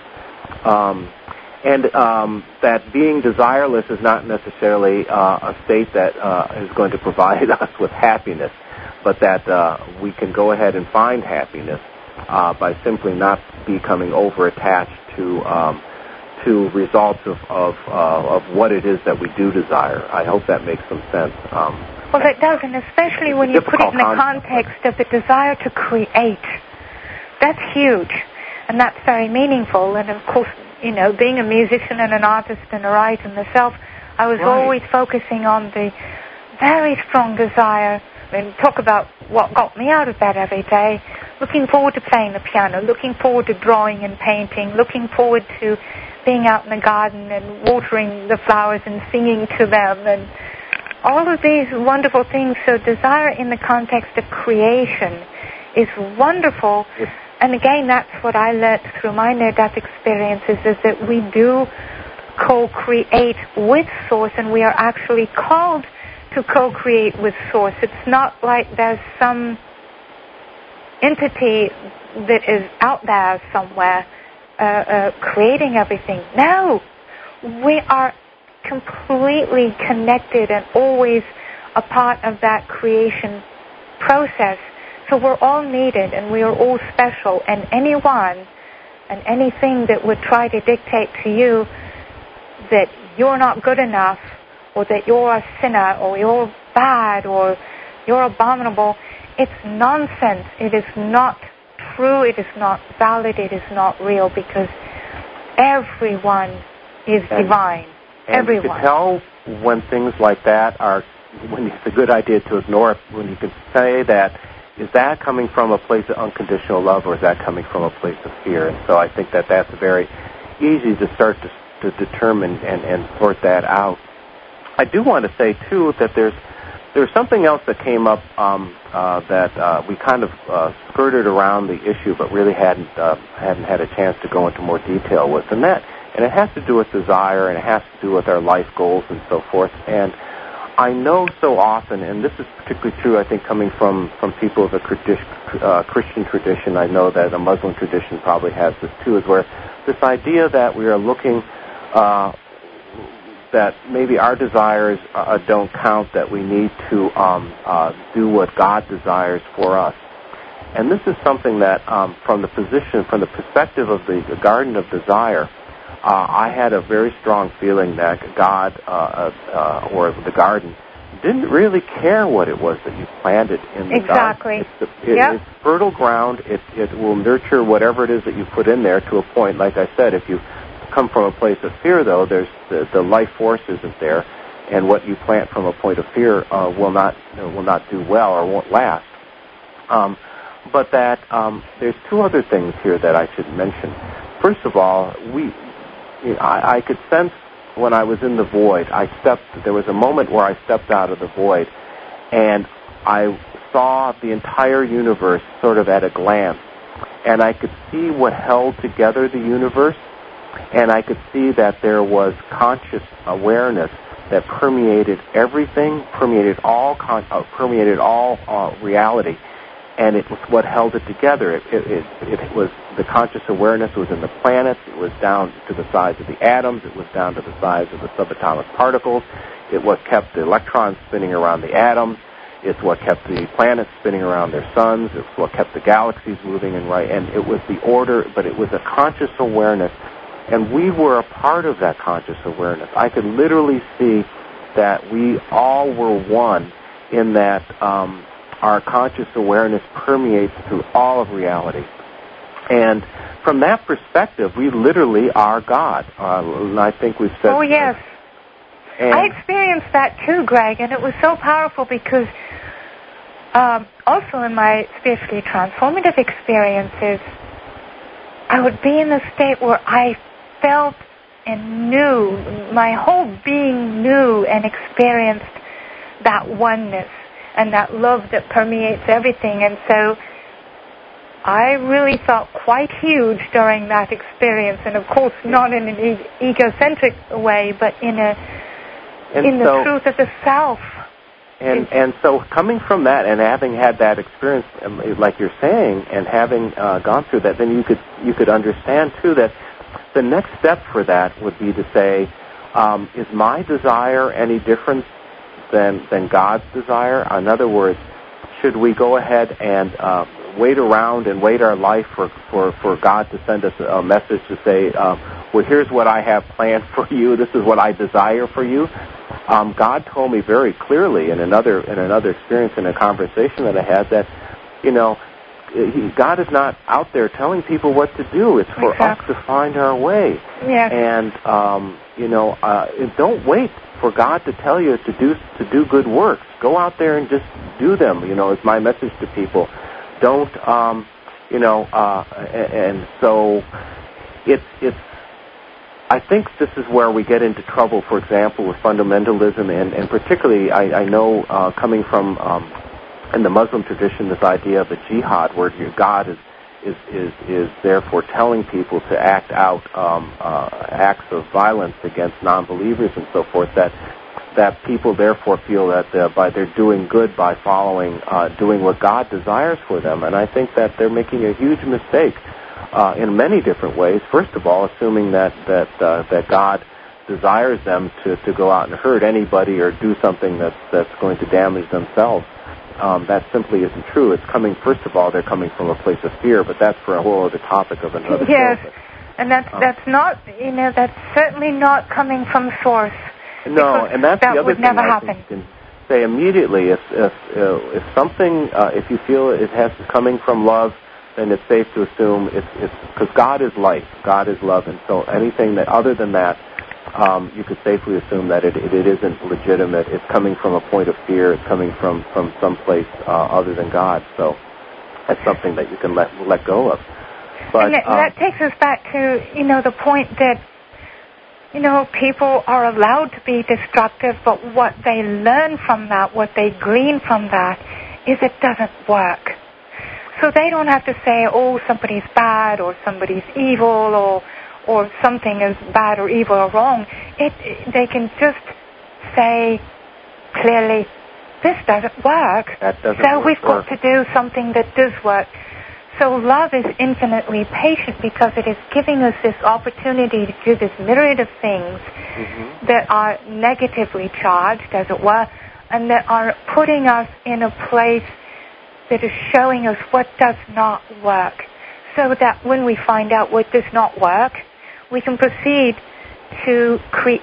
Um, and um, that being desireless is not necessarily uh, a state that uh, is going to provide us with happiness, but that uh, we can go ahead and find happiness uh, by simply not becoming over-attached to um, to results of of, uh, of what it is that we do desire. I hope that makes some sense. Um, well, it does, and especially when you put it in the context of the desire to create. That's huge, and that's very meaningful. And of course, you know, being a musician and an artist and a writer myself, I was right. always focusing on the very strong desire. I mean, talk about what got me out of bed every day. Looking forward to playing the piano, looking forward to drawing and painting, looking forward to being out in the garden and watering the flowers and singing to them, and all of these wonderful things. So desire in the context of creation is wonderful. Yes. And again, that's what I learned through my near-death experiences, is that we do co-create with Source, and we are actually called to co-create with Source. It's not like there's some entity that is out there somewhere uh, uh, creating everything. No, we are completely connected and always a part of that creation process. So we're all needed, and we are all special, and anyone and anything that would try to dictate to you that you're not good enough, or that you're a sinner, or you're bad, or you're abominable, it's nonsense. It is not true. It is not valid. It is not real, because everyone is and, divine. And everyone. You can tell when things like that are, when it's a good idea to ignore it, when you can say that, is that coming from a place of unconditional love, or is that coming from a place of fear? And so I think that that's very easy to start to, to determine and, and sort that out. I do want to say, too, that there's there's something else that came up um, uh, that uh, we kind of uh, skirted around the issue, but really hadn't uh, hadn't had a chance to go into more detail with, and that and it has to do with desire, and it has to do with our life goals and so forth. And I know so often, and this is particularly true, I think, coming from, from people of a uh, Christian tradition. I know that a Muslim tradition probably has this too, is where this idea that we are looking, uh, that maybe our desires uh, don't count, that we need to um, uh, do what God desires for us. And this is something that, um, from the position, from the perspective of the, the Garden of Desire, Uh, I had a very strong feeling that God, uh, uh, or the garden, didn't really care what it was that you planted in the exactly. garden. It's, the, it, yep. it's fertile ground. It, it will nurture whatever it is that you put in there to a point. Like I said, if you come from a place of fear, though, there's the, the life force isn't there, and what you plant from a point of fear uh, will not will not do well or won't last. Um, but that um, there's two other things here that I should mention. First of all, we. I, I could sense when I was in the void, I stepped, there was a moment where I stepped out of the void, and I saw the entire universe sort of at a glance, and I could see what held together the universe, and I could see that there was conscious awareness that permeated everything, permeated all, con- uh, permeated all uh, reality. And it was what held it together. It, it, it, it was the conscious awareness was in the planets. It was down to the size of the atoms. It was down to the size of the subatomic particles. It what kept the electrons spinning around the atoms. It's what kept the planets spinning around their suns. It's what kept the galaxies moving and right. And it was the order, but it was a conscious awareness. And we were a part of that conscious awareness. I could literally see that we all were one in that. Um, Our conscious awareness permeates through all of reality. And from that perspective, we literally are God. Uh, and I think we've said... Oh, yes. And I experienced that too, Greg, and it was so powerful because um, also in my spiritually transformative experiences, I would be in a state where I felt and knew, my whole being knew and experienced that oneness and that love that permeates everything. And so I really felt quite huge during that experience, and of course not in an e- egocentric way, but in a and in so, the truth of the self. And and so coming from that and having had that experience, like you're saying, and having uh, gone through that, then you could you could understand too that the next step for that would be to say, um, is my desire any different than than God's desire? In other words, should we go ahead and uh, wait around and wait our life for, for, for God to send us a message to say, um, well, here's what I have planned for you. This is what I desire for you. Um, God told me very clearly in another in another experience, in a conversation that I had, that, you know, he, God is not out there telling people what to do. It's for exactly. us to find our way. Yes. And, um, you know, uh, don't wait for God to tell you to do to do good works. Go out there and just do them. You know, is my message to people. Don't, um, you know, uh, and, and so it's it's. I think this is where we get into trouble. For example, with fundamentalism, and, and particularly, I, I know uh, coming from um, in the Muslim tradition, this idea of a jihad, where your God is is is is therefore telling people to act out um, uh, acts of violence against non-believers and so forth, that that people therefore feel that uh, by they're doing good by following, uh, doing what God desires for them. And I think that they're making a huge mistake uh, in many different ways. First of all, assuming that that uh, that God desires them to, to go out and hurt anybody or do something that's that's going to damage themselves. um, that simply isn't true. It's coming, first of all, they're coming from a place of fear, but that's for a whole other topic of another yes. show. Yes, and that's, um, that's not, you know, that's certainly not coming from source. No, and that's that the other would thing never I happen. can say immediately. If if uh, if something, uh, if you feel it has coming from love, then it's safe to assume it's it's because God is life, God is love, and so anything that other than that, um, you could safely assume that it, it it isn't legitimate. It's coming from a point of fear. It's coming from from some place uh, other than God. So that's something that you can let let go of. But and that, um, that takes us back to you know the point that. You know, people are allowed to be destructive, but what they learn from that, what they glean from that, is it doesn't work. So they don't have to say, oh, somebody's bad or somebody's evil or or something is bad or evil or wrong. It, it they can just say clearly, this doesn't work. That doesn't so work we've got or... to do something that does work. So love is infinitely patient because it is giving us this opportunity to do this myriad of things mm-hmm. that are negatively charged, as it were, and that are putting us in a place that is showing us what does not work. So that when we find out what does not work, we can proceed to create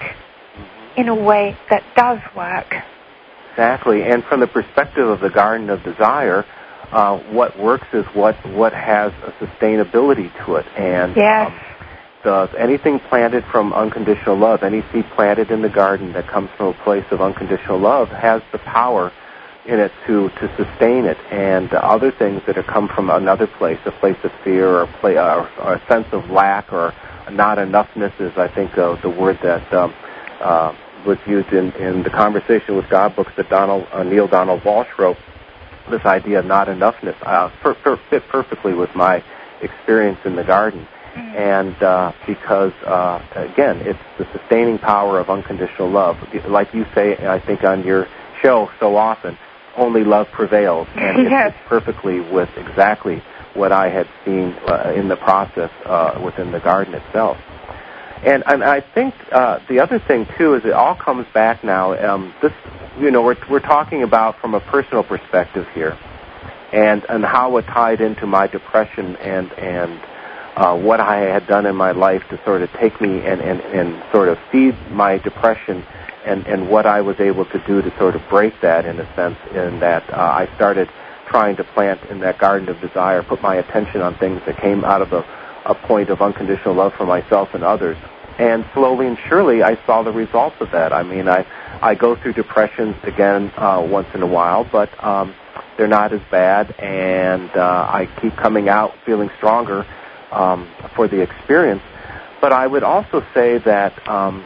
mm-hmm. in a way that does work. Exactly. And from the perspective of the Garden of Desire, Uh, what works is what, what has a sustainability to it. And yes. um, the, anything planted from unconditional love, any seed planted in the garden that comes from a place of unconditional love has the power in it to, to sustain it. And uh, other things that have come from another place, a place of fear or, play, uh, or a sense of lack or not enoughness is, I think, uh, the word that um, uh, was used in, in the Conversation with God books that Donald, uh, Neil Donald Walsh wrote. This idea of not enoughness uh, per, per, fit perfectly with my experience in the garden. Mm-hmm. And uh, because, uh, again, it's the sustaining power of unconditional love. Like you say, I think, on your show so often, only love prevails. And yes. it fits perfectly with exactly what I had seen uh, in the process uh, within the garden itself. And, and I think uh, the other thing, too, is it all comes back now. Um, this, you know, we're, we're talking about from a personal perspective here and, and how it tied into my depression and, and uh, what I had done in my life to sort of take me and, and, and sort of feed my depression and, and what I was able to do to sort of break that, in a sense, in that uh, I started trying to plant in that garden of desire, put my attention on things that came out of a, a point of unconditional love for myself and others. And slowly and surely, I saw the results of that. I mean, I, I go through depressions again uh, once in a while, but um, they're not as bad, and uh, I keep coming out feeling stronger um, for the experience. But I would also say that um,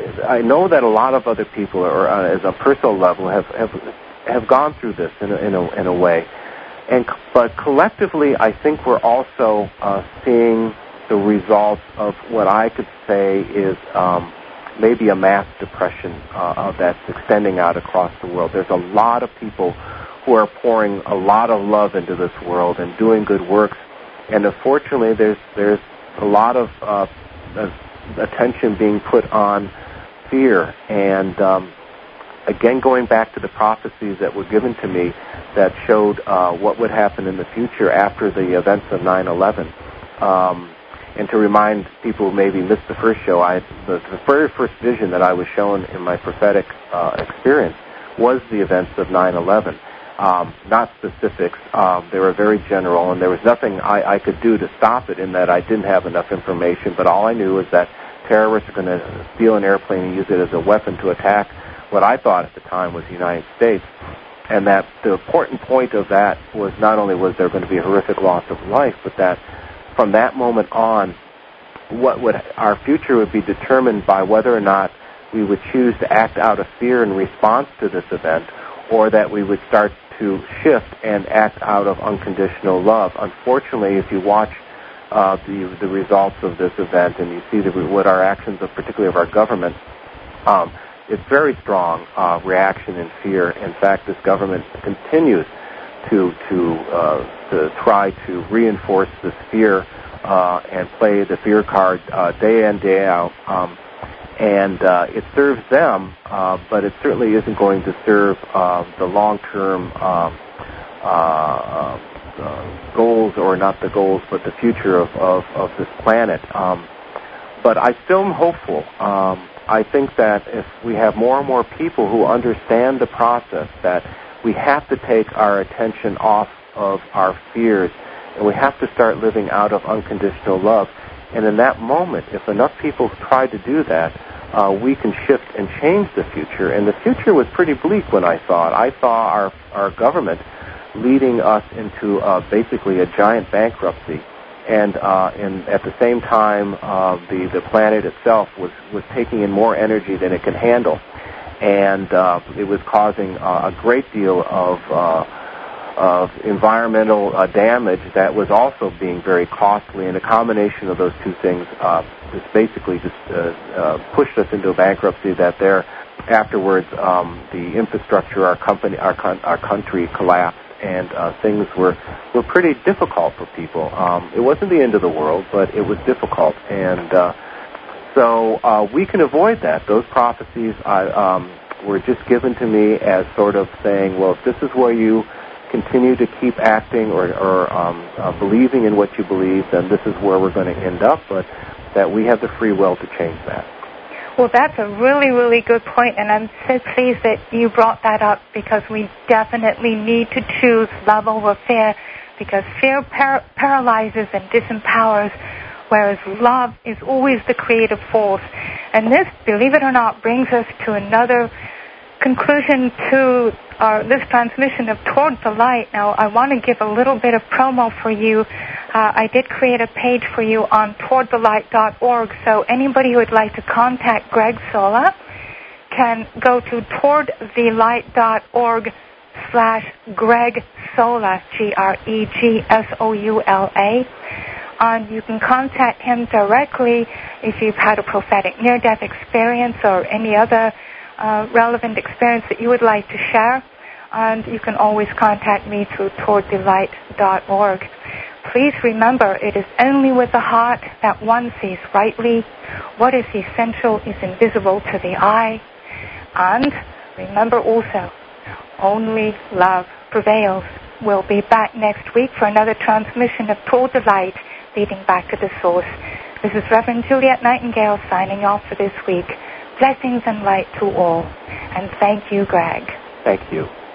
I know that a lot of other people, or uh, as a personal level, have have, have gone through this in a, in a, in a way. And but collectively, I think we're also uh, seeing the results of what I could say is um, maybe a mass depression uh, that's extending out across the world. There's a lot of people who are pouring a lot of love into this world and doing good works, and unfortunately, there's there's a lot of uh, attention being put on fear. And um, again, going back to the prophecies that were given to me that showed uh, what would happen in the future after the events of nine eleven. Um, And to remind people who maybe missed the first show, I, the, the very first vision that I was shown in my prophetic uh, experience was the events of nine eleven. Um, not specifics. Um, they were very general, and there was nothing I, I could do to stop it in that I didn't have enough information. But all I knew was that terrorists are going to steal an airplane and use it as a weapon to attack what I thought at the time was the United States. And that the important point of that was not only was there going to be a horrific loss of life, but that from that moment on, what would our future would be determined by whether or not we would choose to act out of fear in response to this event, or that we would start to shift and act out of unconditional love. Unfortunately, if you watch uh, the the results of this event and you see the, what our actions of, particularly of our government, um, it's very strong uh, reaction and fear. In fact, this government continues to to uh, to try to reinforce this fear uh, and play the fear card uh, day in, day out. Um, And uh, it serves them, uh, but it certainly isn't going to serve uh, the long-term uh, uh, uh, goals, or not the goals, but the future of, of, of this planet. Um, but I still am hopeful. Um, I think that if we have more and more people who understand the process, that we have to take our attention off of our fears, and we have to start living out of unconditional love. And in that moment, if enough people try to do that, uh, we can shift and change the future. And the future was pretty bleak when I saw it. I saw our, our government leading us into uh, basically a giant bankruptcy. And, uh, and at the same time, uh, the, the planet itself was, was taking in more energy than it could handle. And uh, it was causing uh, a great deal of, uh, of environmental uh, damage that was also being very costly. And a combination of those two things uh, just basically just uh, uh, pushed us into a bankruptcy that there afterwards um, the infrastructure, our company, our, con- our country collapsed. And uh, things were, were pretty difficult for people. Um, it wasn't the end of the world, but it was difficult. And uh, so uh, we can avoid that. Those prophecies I, um, were just given to me as sort of saying, well, if this is where you continue to keep acting or, or um, uh, believing in what you believe, then this is where we're going to end up, but that we have the free will to change that. Well, that's a really, really good point, and I'm so pleased that you brought that up, because we definitely need to choose love over fear, because fear par- paralyzes and disempowers, whereas love is always the creative force. And this, believe it or not, brings us to another conclusion to our, this transmission of Toward the Light. Now, I want to give a little bit of promo for you. Uh, I did create a page for you on toward the light dot org, so anybody who would like to contact Greg Sola can go to toward the light dot org slash Greg Sola, G R E G S O U L A. And you can contact him directly if you've had a prophetic near-death experience or any other uh, relevant experience that you would like to share. And you can always contact me through toward the light dot org. Please remember, it is only with the heart that one sees rightly. What is essential is invisible to the eye. And remember also, only love prevails. We'll be back next week for another transmission of Toward the Light, leading back to the source. This is Reverend Juliet Nightingale signing off for this week. Blessings and light to all. And thank you, Greg. Thank you.